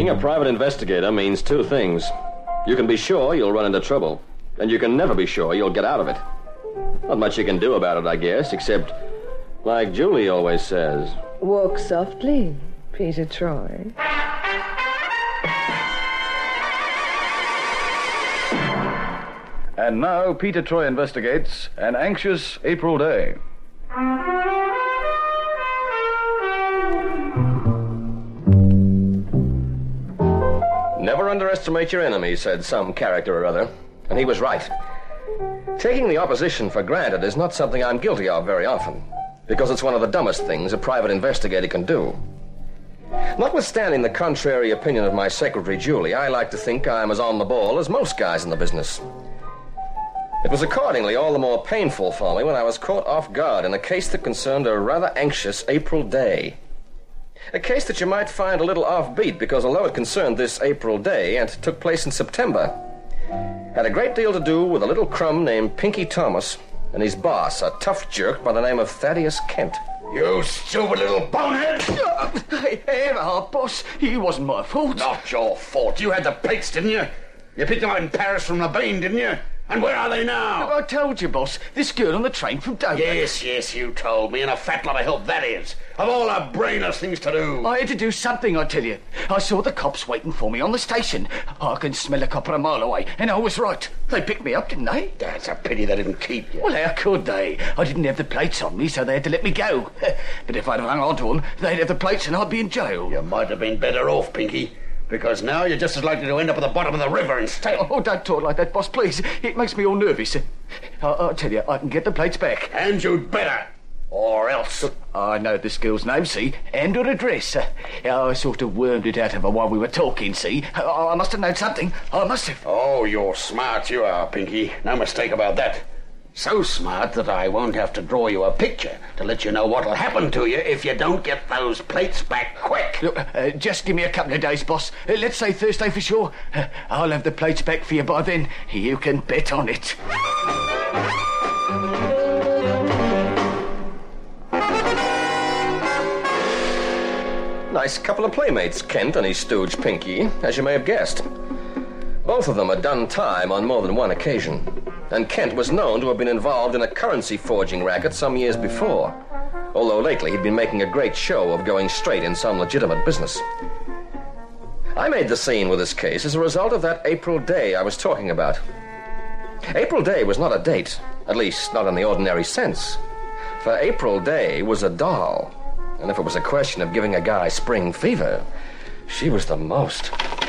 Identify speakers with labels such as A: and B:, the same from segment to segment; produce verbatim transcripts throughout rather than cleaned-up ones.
A: Being a private investigator means two things. You can be sure you'll run into trouble, and you can never be sure you'll get out of it. Not much you can do about it, I guess, except, like Julie always says...
B: Walk softly, Peter Troy.
C: And now, Peter Troy investigates An Anxious April Day.
A: Never underestimate your enemy, said some character or other. And he was right. Taking the opposition for granted is not something I'm guilty of very often, because it's one of the dumbest things a private investigator can do. Notwithstanding the contrary opinion of my secretary, Julie, I like to think I'm as on the ball as most guys in the business. It was accordingly all the more painful for me when I was caught off guard in a case that concerned a rather anxious April day. A case that you might find a little offbeat because although it concerned this April day and took place in September, had a great deal to do with a little crumb named Pinky Thomas and his boss, a tough jerk by the name of Thaddeus Kent.
D: You stupid little bonehead!
E: Uh, hey, hey, our boss, it wasn't my fault.
D: Not your fault. You had the plates, didn't you? You picked them up in Paris from the Bain, didn't you? And where are they now?
E: I told you, boss. This girl on the train from Dover.
D: Yes, yes, you told me, and a fat lot of help that is. Of all the brainless things to do.
E: I had to do something, I tell you. I saw the cops waiting for me on the station. I can smell a copper a mile away, and I was right. They picked me up, didn't they?
D: That's a pity they didn't keep you.
E: Well, how could they? I didn't have the plates on me, so they had to let me go. But if I'd have hung on to them, they'd have the plates and I'd be in jail.
D: You might have been better off, Pinky. Because now you're just as likely to end up at the bottom of the river instead.
E: Oh, don't talk like that, boss, please. It makes me all nervous. I- I'll tell you, I can get the plates back.
D: And you'd better. Or else.
E: I know this girl's name, see, and her address. Uh, I sort of wormed it out of her while we were talking, see. I, I must have known something. I must have.
D: Oh, you're smart, you are, Pinky. No mistake about that. So smart that I won't have to draw you a picture to let you know what'll happen to you if you don't get those plates back quick.
E: Look, uh, just give me a couple of days, boss. Uh, let's say Thursday for sure. Uh, I'll have the plates back for you by then. You can bet on it.
A: Nice couple of playmates, Kent and his stooge Pinky, as you may have guessed. Both of them had done time on more than one occasion, and Kent was known to have been involved in a currency forging racket some years before, although lately he'd been making a great show of going straight in some legitimate business. I made the scene with this case as a result of that April day I was talking about. April Day was not a date, at least not in the ordinary sense, for April Day was a doll, and if it was a question of giving a guy spring fever, she was the most.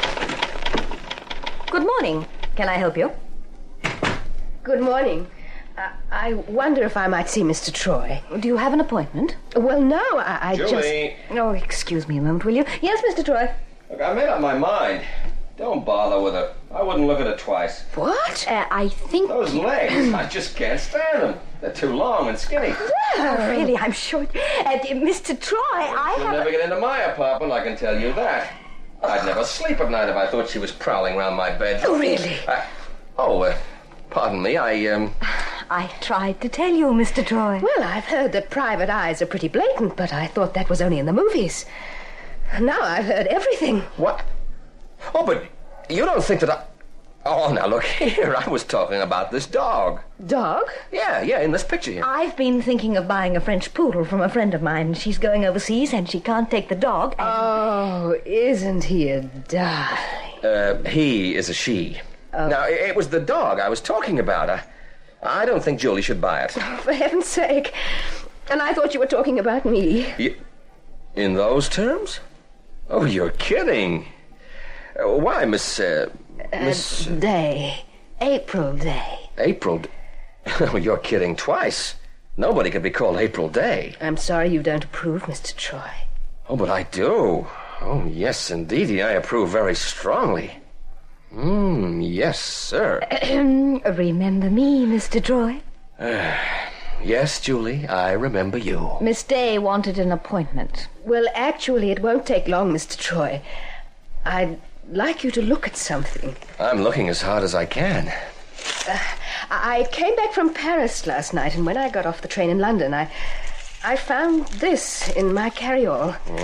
F: Good morning. Can I help you?
B: Good morning. Uh, I wonder if I might see Mister Troy.
F: Do you have an appointment?
B: Well, no, I, I
A: Julie.
B: just...
F: Oh, excuse me a moment, will you? Yes, Mister Troy.
A: Look, I made up my mind. Don't bother with her. I wouldn't look at her twice.
B: What?
F: Uh, I think...
A: Those legs, I just can't stand them. They're too long and skinny.
F: Oh, really, I'm sure... Uh, Mister Troy, I
A: She'll
F: have...
A: never get into my apartment, I can tell you that. I'd never sleep at night if I thought she was prowling around my bed.
F: Oh, really?
A: I, oh, uh, pardon me, I, um...
F: I tried to tell you, Mister Troy.
B: Well, I've heard that private eyes are pretty blatant, but I thought that was only in the movies. Now I've heard everything.
A: What? Oh, but you don't think that I... Oh, now look here, I was talking about this dog.
B: Dog?
A: Yeah, yeah, in this picture here.
F: I've been thinking of buying a French poodle from a friend of mine. She's going overseas and she can't take the dog. And...
B: Oh, isn't he a darling?
A: Uh, he is a she.
B: Oh.
A: Now, it, it was the dog I was talking about. I, I don't think Julie should buy it.
B: Oh, for heaven's sake. And I thought you were talking about me.
A: You, in those terms? Oh, you're kidding. Uh, why, Miss... Uh, Miss...
B: Uh, day. April Day.
A: April... D- oh, you're kidding twice. Nobody could be called April Day.
B: I'm sorry you don't approve, Mister Troy.
A: Oh, but I do. Oh, yes, indeedy, I approve very strongly. Hmm, yes, sir.
F: Remember me, Mister Troy?
A: Uh, yes, Julie, I remember you.
F: Miss Day wanted an appointment.
B: Well, actually, it won't take long, Mister Troy. I'd like you to look at something.
A: I'm looking as hard as I can.
B: Uh, I came back from Paris last night, and when I got off the train in London, I I found this in my carryall.
A: Oh?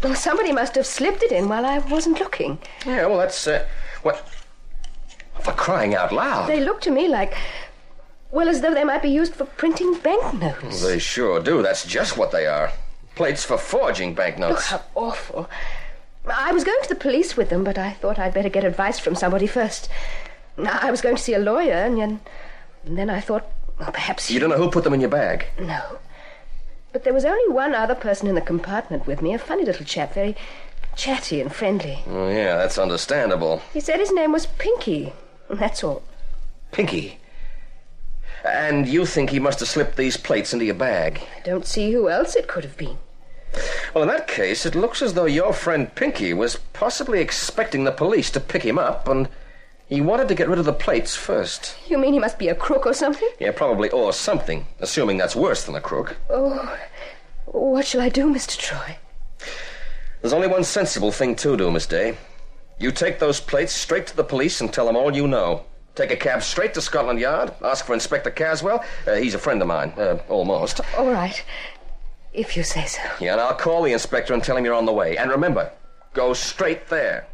B: Well, somebody must have slipped it in while I wasn't looking.
A: Yeah, well, that's, uh, what... For crying out loud.
B: They look to me like... Well, as though they might be used for printing banknotes.
A: They sure do. That's just what they are. Plates for forging banknotes.
B: Oh, how awful. I was going to the police with them, but I thought I'd better get advice from somebody first. I was going to see a lawyer, and, and then I thought, well, perhaps...
A: You don't know who put them in your bag?
B: No. But there was only one other person in the compartment with me, a funny little chap, very chatty and friendly.
A: Oh, yeah, that's understandable.
B: He said his name was Pinky, and that's all.
A: Pinky? And you think he must have slipped these plates into your bag?
B: I don't see who else it could have been.
A: Well, in that case, it looks as though your friend Pinky was possibly expecting the police to pick him up, and he wanted to get rid of the plates first.
B: You mean he must be a crook or something?
A: Yeah, probably, or something, assuming that's worse than a crook.
B: Oh, what shall I do, Mister Troy?
A: There's only one sensible thing to do, Miss Day. You take those plates straight to the police and tell them all you know. Take a cab straight to Scotland Yard, ask for Inspector Caswell. Uh, he's a friend of mine, uh, almost.
B: All right, if you say so.
A: Yeah, and I'll call the inspector and tell him you're on the way. And remember, go straight there.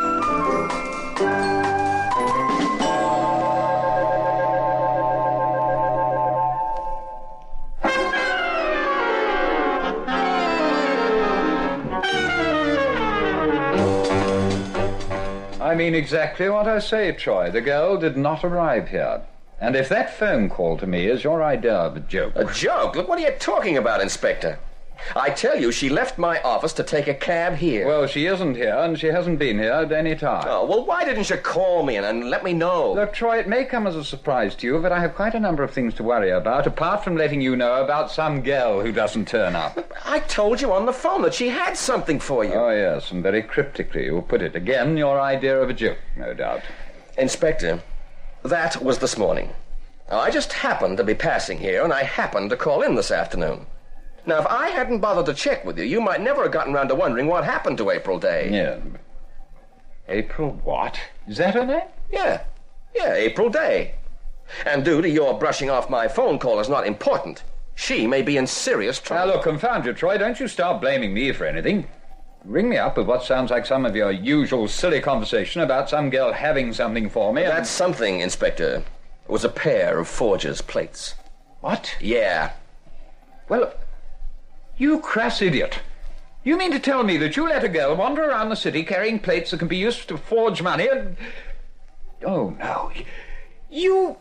G: I mean exactly what I say, Troy. The girl did not arrive here. And if that phone call to me is your idea of a joke...
A: A joke? Look, what are you talking about, Inspector? I tell you, she left my office to take a cab here.
G: Well, she isn't here, and she hasn't been here at any time.
A: Oh, well, why didn't you call me and, and let me know?
G: Look, Troy, it may come as a surprise to you, but I have quite a number of things to worry about, apart from letting you know about some girl who doesn't turn up.
A: I told you on the phone that she had something for you.
G: Oh, yes, and very cryptically you put it. Again, your idea of a joke, no doubt.
A: Inspector, that was this morning. I just happened to be passing here, and I happened to call in this afternoon. Now, if I hadn't bothered to check with you, you might never have gotten around to wondering what happened to April Day.
G: Yeah. April what? Is that her name?
A: Yeah. Yeah, April Day. And due to your brushing off my phone call as not important, she may be in serious trouble.
G: Now, look, confound you, Troy. Don't you start blaming me for anything. Ring me up with what sounds like some of your usual silly conversation about some girl having something for me.
A: And... That's something, Inspector. It was a pair of forger's plates.
G: What?
A: Yeah.
G: Well... You crass idiot. You mean to tell me that you let a girl wander around the city carrying plates that can be used to forge money and... Oh, no. You...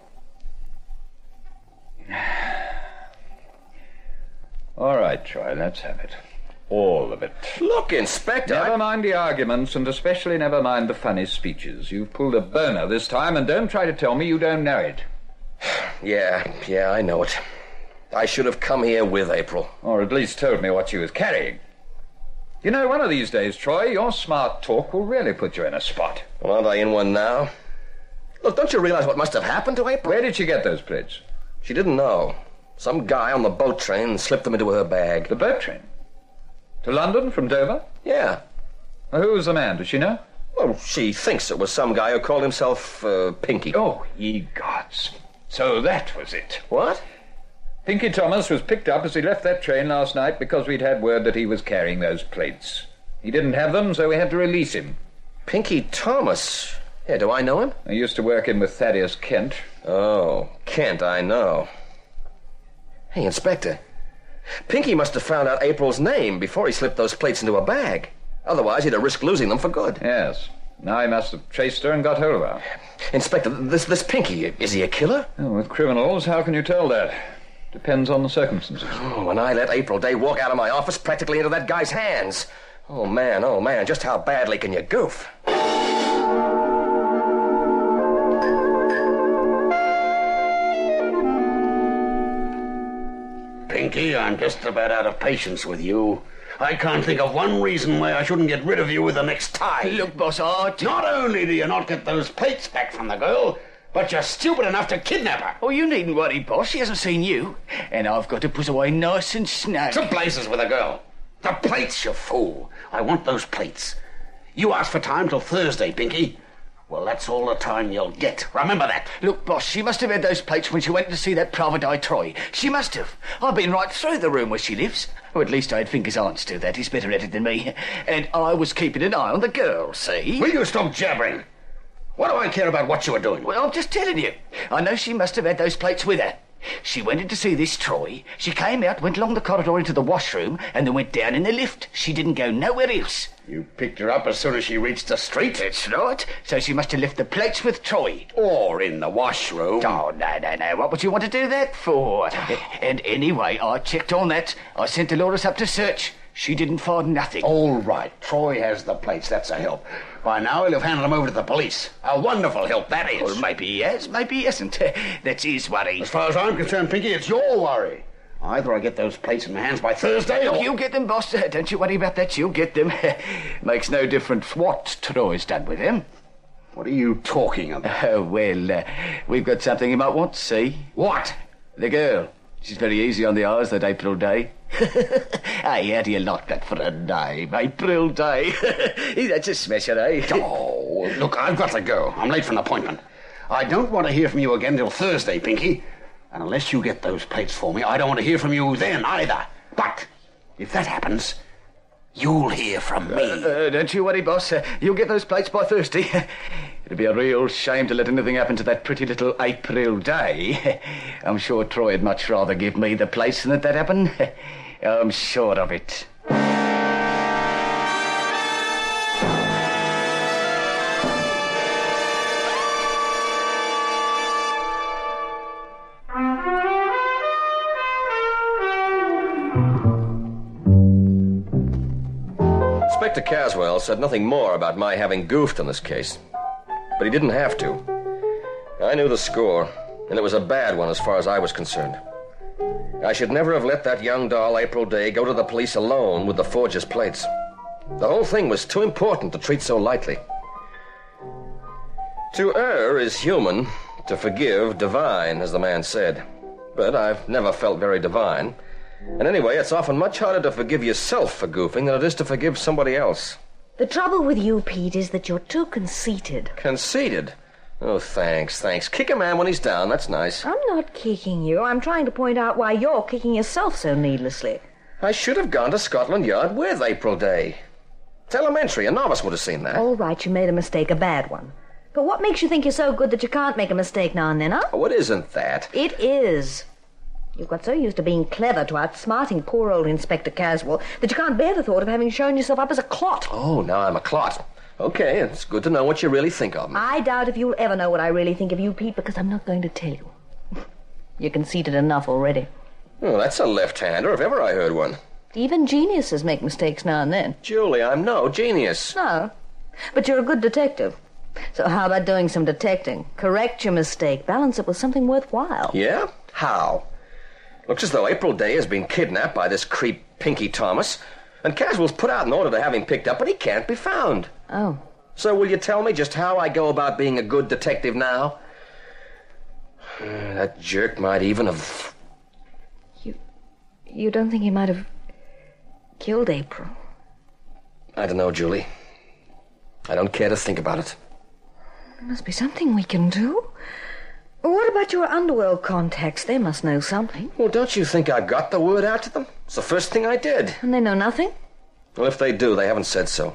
G: All right, Troy, let's have it. All of it.
A: Look, Inspector...
G: Never
A: I...
G: mind the arguments, and especially never mind the funny speeches. You've pulled a boner this time, and don't try to tell me you don't know it.
A: Yeah, yeah, I know it. I should have come here with April.
G: Or at least told me what she was carrying. You know, one of these days, Troy, your smart talk will really put you in a spot.
A: Well, aren't I in one now? Look, don't you realize what must have happened to April?
G: Where did she get those plates?
A: She didn't know. Some guy on the boat train slipped them into her bag.
G: The boat train? To London from Dover?
A: Yeah.
G: Well, who was the man? Does she know?
A: Well, she thinks it was some guy who called himself uh, Pinky.
G: Oh, ye gods. So that was it.
A: What?
G: Pinky Thomas was picked up as he left that train last night because we'd had word that he was carrying those plates. He didn't have them, so we had to release him.
A: Pinky Thomas? Yeah, do I know him?
G: I used to work in with Thaddeus Kent.
A: Oh, Kent, I know. Hey, Inspector. Pinky must have found out April's name before he slipped those plates into a bag. Otherwise, he'd have risked losing them for good.
G: Yes. Now he must have traced her and got hold of her.
A: Inspector, this, this Pinky, is he a killer?
G: Oh, with criminals, how can you tell that? Depends on the circumstances.
A: Oh, when I let April Day walk out of my office practically into that guy's hands. Oh, man, oh, man, just how badly can you goof?
D: Pinky, I'm just about out of patience with you. I can't think of one reason why I shouldn't get rid of you with the next tie.
E: Look, boss, I...
D: Not only do you not get those plates back from the girl, but you're stupid enough to kidnap her.
E: Oh, you needn't worry, boss. She hasn't seen you. And I've got to put away nice and snug.
D: To places with a girl. The plates, you fool. I want those plates. You asked for time till Thursday, Pinky. Well, that's all the time you'll get. Remember that.
E: Look, boss, she must have had those plates when she went to see that private eye Troy. She must have. I've been right through the room where she lives. Or at least I had fingers aunts do that. He's better at it than me. And I was keeping an eye on the girl, see?
D: Will you stop jabbering? What do I care about what you were doing?
E: Well, I'm just telling you. I know she must have had those plates with her. She went in to see this Troy. She came out, went along the corridor into the washroom, and then went down in the lift. She didn't go nowhere else.
D: You picked her up as soon as she reached the street?
E: That's right. So she must have left the plates with Troy.
D: Or in the washroom.
E: Oh, no, no, no. What would you want to do that for? And anyway, I checked on that. I sent Dolores up to search. She didn't find nothing.
D: All right. Troy has the plates. That's a help. By now, he'll have handed them over to the police. A wonderful help, that is.
E: Well, maybe he has, maybe he hasn't. That's his worry.
D: As far as I'm concerned, Pinky, it's your worry. Either I get those plates in my hands by Thursday, or...
E: You'll get them, boss. Don't you worry about that. You'll get them. Makes no difference what Troy's done with them.
D: What are you talking about?
E: Oh, well, uh, we've got something you might want to see.
D: What?
E: The girl. She's very easy on the eyes that April day. Hey, how do you like that for a name? April Day. That's a smasher, eh?
D: Oh, look, I've got to go. I'm late for an appointment. I don't want to hear from you again till Thursday, Pinky. And unless you get those plates for me, I don't want to hear from you then either. But if that happens, you'll hear from me.
E: Uh, uh, don't you worry, boss. Uh, you'll get those plates by Thursday. It'd be a real shame to let anything happen to that pretty little April Day. I'm sure Troy'd much rather give me the plates than that that happen. I'm sure of it.
A: Inspector Caswell said nothing more about my having goofed in this case. But he didn't have to. I knew the score, and it was a bad one as far as I was concerned. I should never have let that young doll, April Day, go to the police alone with the forger's plates. The whole thing was too important to treat so lightly. To err is human, to forgive divine, as the man said. But I've never felt very divine. And anyway, it's often much harder to forgive yourself for goofing than it is to forgive somebody else.
F: The trouble with you, Pete, is that you're too conceited.
A: Conceited? Oh, thanks, thanks. Kick a man when he's down, that's nice.
F: I'm not kicking you. I'm trying to point out why you're kicking yourself so needlessly.
A: I should have gone to Scotland Yard with April Day. It's elementary. A novice would have seen that.
F: All right, you made a mistake, a bad one. But what makes you think you're so good that you can't make a mistake now and then, huh?
A: Oh, it isn't that.
F: It is. You've got so used to being clever, to outsmarting poor old Inspector Caswell, that you can't bear the thought of having shown yourself up as a clot.
A: Oh, now I'm a clot. Okay, it's good to know what you really think of me.
F: I doubt if you'll ever know what I really think of you, Pete, because I'm not going to tell you. You're conceited enough already.
A: Oh, that's a left-hander, if ever I heard one.
F: Even geniuses make mistakes now and then.
A: Julie, I'm no genius.
F: No, but you're a good detective. So how about doing some detecting? Correct your mistake. Balance it with something worthwhile.
A: Yeah? How? Looks as though April Day has been kidnapped by this creep Pinky Thomas, and Caswell's put out an order to have him picked up, but he can't be found.
F: Oh.
A: So will you tell me just how I go about being a good detective now? Uh, that jerk might even have...
F: You... You don't think he might have killed April?
A: I don't know, Julie. I don't care to think about it.
F: There must be something we can do. What about your underworld contacts? They must know something.
A: Well, don't you think I got the word out to them? It's the first thing I did.
F: And they know nothing?
A: Well, if they do, they haven't said so.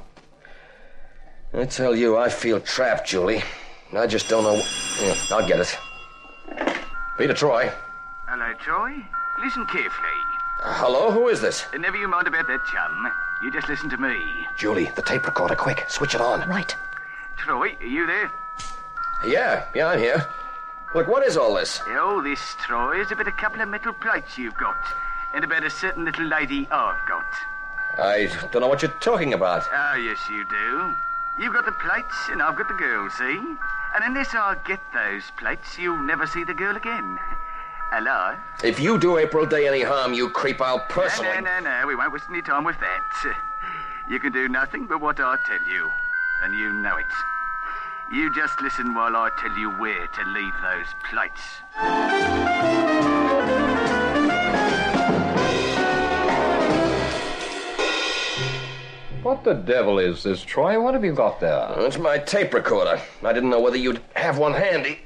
A: I tell you, I feel trapped, Julie. I just don't know... Yeah, I'll get it. Peter Troy.
H: Hello, Troy. Listen carefully.
A: Uh, hello, who is this?
H: Uh, never you mind about that, chum. You just listen to me.
A: Julie, the tape recorder, quick. Switch it on.
F: Right.
H: Troy, are you there?
A: Yeah, yeah, I'm here. Look, what is all this?
H: All this, Troy, is about a couple of metal plates you've got, and about a certain little lady I've got.
A: I don't know what you're talking about.
H: Oh, yes, you do. You've got the plates, and I've got the girl, see? And unless I get those plates, you'll never see the girl again. Alive?
A: If you do April Day any harm, you creep, I'll personally...
H: No, no, no, no, we won't waste any time with that. You can do nothing but what I tell you, and you know it. You just listen while I tell you where to leave those plates.
G: What the devil is this, Troy? What have you got there?
A: Oh, it's my tape recorder. I didn't know whether you'd have one handy.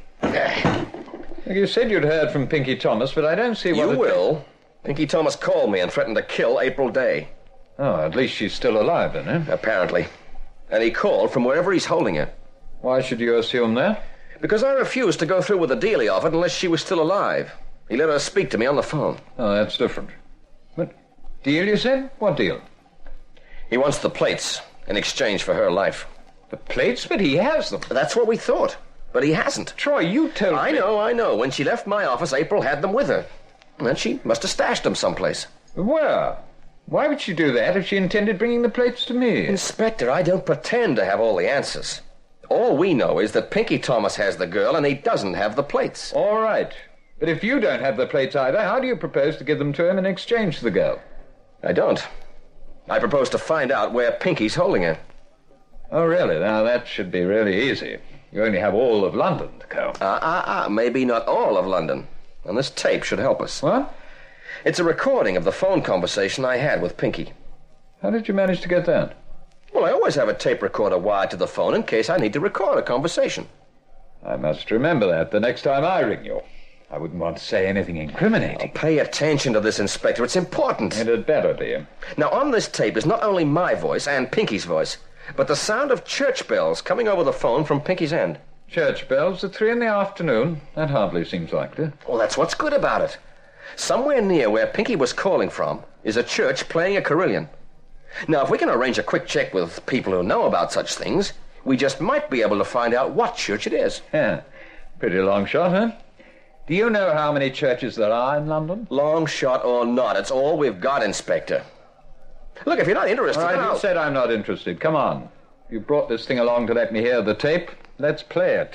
G: You said you'd heard from Pinky Thomas, but I don't see what...
A: You
G: it...
A: will. Pinky Thomas called me and threatened to kill April Day.
G: Oh, at least she's still alive, then, eh?
A: Apparently. And he called from wherever he's holding her.
G: Why should you assume that?
A: Because I refused to go through with the deal he offered unless she was still alive. He let her speak to me on the phone.
G: Oh, that's different. But deal, you said? What deal?
A: He wants the plates in exchange for her life.
G: The plates? But he has them.
A: That's what we thought. But he hasn't.
G: Troy, you told
A: I
G: me...
A: know, I know. When she left my office, April had them with her. And then she must have stashed them someplace.
G: Where? Why would she do that if she intended bringing the plates to me?
A: Inspector, I don't pretend to have all the answers. All we know is that Pinky Thomas has the girl and he doesn't have the plates.
G: All right. But if you don't have the plates either, how do you propose to give them to him in exchange for the girl?
A: I don't. I propose to find out where Pinky's holding her.
G: Oh, really? Now, that should be really easy. You only have all of London to go.
A: Ah, ah, ah, maybe not all of London. And this tape should help us.
G: What?
A: It's a recording of the phone conversation I had with Pinky.
G: How did you manage to get that?
A: Well, I always have a tape recorder wired to the phone in case I need to record a conversation.
G: I must remember that the next time I ring you. I wouldn't want to say anything incriminating.
A: Oh, pay attention to this, Inspector. It's important.
G: It had better be.
A: Now, on this tape is not only my voice and Pinky's voice, but the sound of church bells coming over the phone from Pinky's end.
G: Church bells at three in the afternoon? That hardly seems likely.
A: Well, that's what's good about it. Somewhere near where Pinky was calling from is a church playing a carillon. Now, if we can arrange a quick check with people who know about such things, we just might be able to find out what church it is.
G: Yeah, pretty long shot, huh? Do you know how many churches there are in London?
A: Long shot or not, it's all we've got, Inspector. Look, if you're not interested...
G: All right,
A: I'll...
G: you said I'm not interested. Come on. You brought this thing along to let me hear the tape. Let's play it.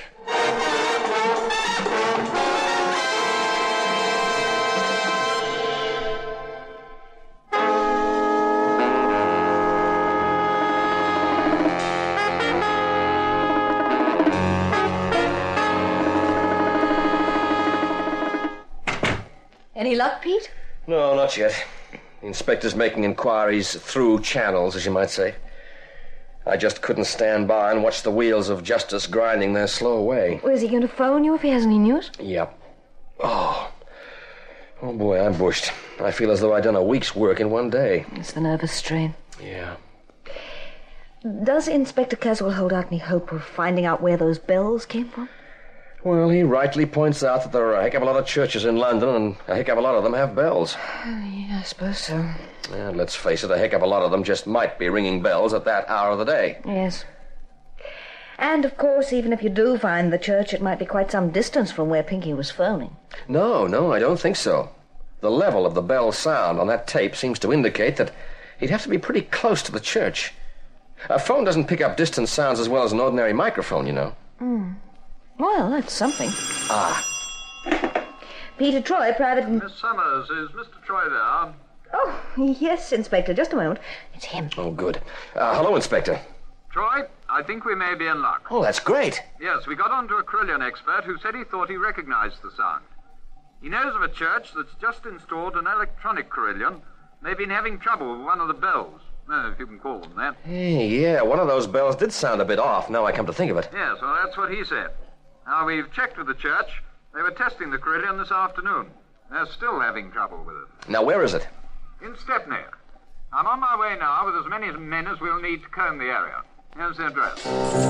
F: Any luck, Pete?
A: No, not yet. The inspector's making inquiries through channels, as you might say. I just couldn't stand by and watch the wheels of justice grinding their slow way.
F: Well, is he going to phone you if he has any news?
A: Yep. Oh. Oh, boy, I'm bushed. I feel as though I'd done a week's work in one day.
F: It's the nervous strain.
A: Yeah.
F: Does Inspector Caswell hold out any hope of finding out where those bells came from?
A: Well, he rightly points out that there are a heck of a lot of churches in London, and a heck of a lot of them have bells.
F: Yeah, I suppose so.
A: And let's face it, a heck of a lot of them just might be ringing bells at that hour of the day.
F: Yes. And, of course, even if you do find the church, it might be quite some distance from where Pinky was phoning.
A: No, no, I don't think so. The level of the bell sound on that tape seems to indicate that he'd have to be pretty close to the church. A phone doesn't pick up distant sounds as well as an ordinary microphone, you know.
F: Hmm. Well, that's something.
A: Ah.
F: Peter Troy, private...
I: Miss Summers, is Mister Troy there?
F: Oh, yes, Inspector. Just a moment. It's him.
A: Oh, good. Uh, hello, Inspector.
I: Troy, I think we may be in luck.
A: Oh, that's great.
I: Yes, we got on to a Carillon expert who said he thought he recognized the sound. He knows of a church that's just installed an electronic Carillon. They've been having trouble with one of the bells. Uh, if you can call them that.
A: Hey, yeah, one of those bells did sound a bit off, now I come to think of it.
I: Yes, well, that's what he said. Now, we've checked with the church. They were testing the Carillon this afternoon. They're still having trouble with it.
A: Now, where is it?
I: In Stepney. I'm on my way now with as many men as we'll need to comb the area. Here's the address.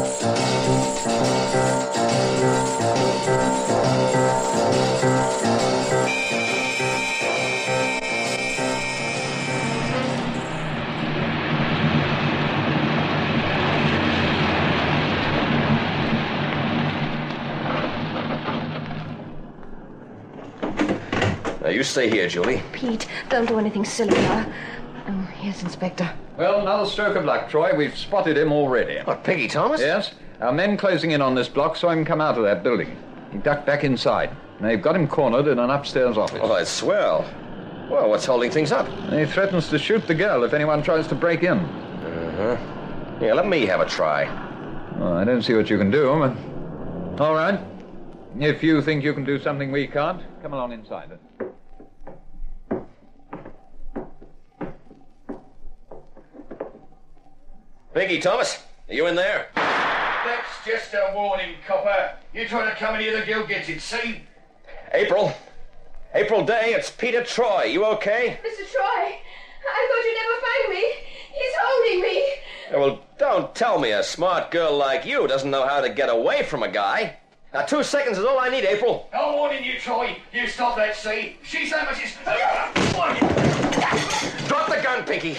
A: Now, you stay here, Julie.
B: Pete, don't do anything silly now. Oh, yes, Inspector.
G: Well, another stroke of luck, Troy. We've spotted him already.
A: What, Pinky Thomas?
G: Yes. Our men closing in on this block saw him come out of that building. He ducked back inside. And they've got him cornered in an upstairs office.
A: Oh, that's swell. Well, what's holding things up?
G: And he threatens to shoot the girl if anyone tries to break in.
A: Uh-huh. Yeah, let me have a try.
G: Well, I don't see what you can do, but... All right. If you think you can do something we can't, come along inside.
A: Pinky, Thomas, are you in there?
E: That's just a warning, copper. You try to come in here, the guild gets it, see?
A: April. April Day, it's Peter Troy. You okay?
B: Mister Troy, I thought you'd never find me. He's holding me.
A: Yeah, well, don't tell me a smart girl like you doesn't know how to get away from a guy. Now, two seconds is all I need, April.
E: I'm warning you, Troy. You stop that, see? She's so much as...
A: Drop the gun, Pinky.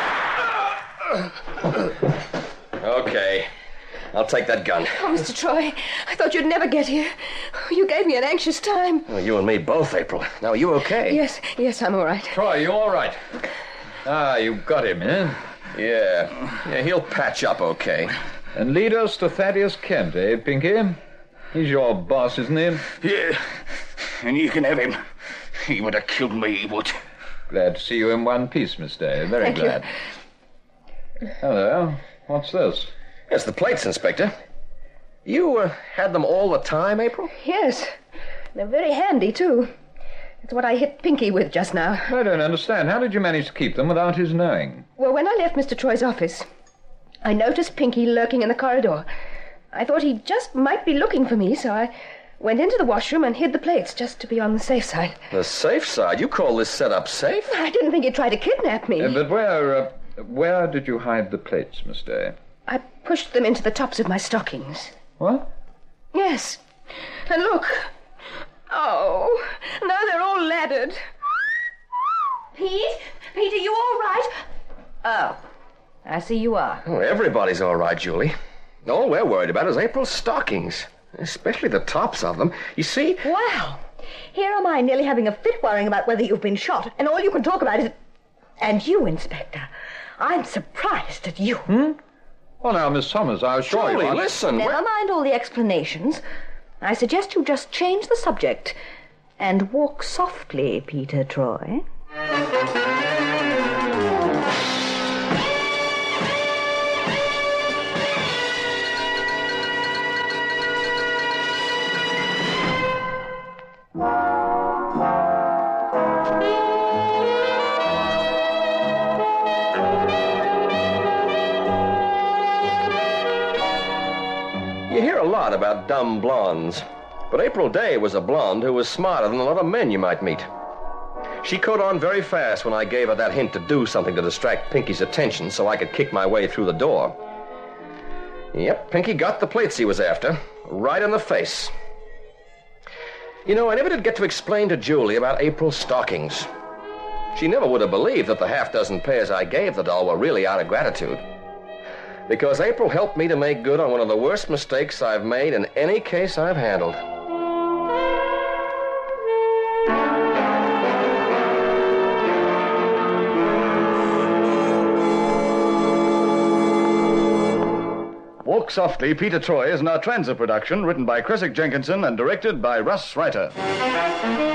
A: Okay. I'll take that gun.
B: Oh, Mister Troy, I thought you'd never get here. You gave me an anxious time.
A: Well, you and me both, April. Now, are you okay?
B: Yes, yes, I'm all right.
G: Troy, you all right? Ah, you got him, eh?
A: Yeah. Yeah, he'll patch up okay.
G: And lead us to Thaddeus Kent, eh, Pinky? He's your boss, isn't he?
E: Yeah. And you can have him. He would have killed me, he would.
G: Glad to see you in one piece, Miss Day. Very
B: Thank
G: glad.
B: You.
G: Hello. What's this?
A: It's the plates, Inspector. You uh, had them all the time, April?
B: Yes, they're very handy, too. It's what I hit Pinky with just now.
G: I don't understand. How did you manage to keep them without his knowing?
B: Well, when I left Mister Troy's office, I noticed Pinky lurking in the corridor. I thought he just might be looking for me, so I went into the washroom and hid the plates just to be on the safe side.
A: The safe side? You call this setup safe?
B: I didn't think he'd try to kidnap me.
G: Uh, but where, uh, where did you hide the plates, Miss Day?
B: I pushed them into the tops of my stockings.
G: What?
B: Yes. And look. Oh, now they're all laddered.
F: Pete? Pete, are you all right? Oh, I see you are.
A: Oh, everybody's all right, Julie. All we're worried about is April's stockings, especially the tops of them. You see?
F: Well, here am I nearly having a fit worrying about whether you've been shot, and all you can talk about is... And you, Inspector. I'm surprised at you.
G: Hmm? Well, now, Miss Summers, I assure you...
A: Julie, listen.
F: Never
A: we're-
F: mind all the explanations. I suggest you just change the subject and walk softly, Peter Troy.
A: You hear a lot about dumb blondes, but April Day was a blonde who was smarter than a lot of men you might meet. She caught on very fast when I gave her that hint to do something to distract Pinky's attention so I could kick my way through the door. Yep, Pinky got the plates he was after, right in the face. You know, I never did get to explain to Julie about April's stockings. She never would have believed that the half dozen pairs I gave the doll were really out of gratitude. Because April helped me to make good on one of the worst mistakes I've made in any case I've handled.
C: Walk Softly, Peter Troy is an Artranza production written by Creswick Jenkinson and directed by Russ Reiter.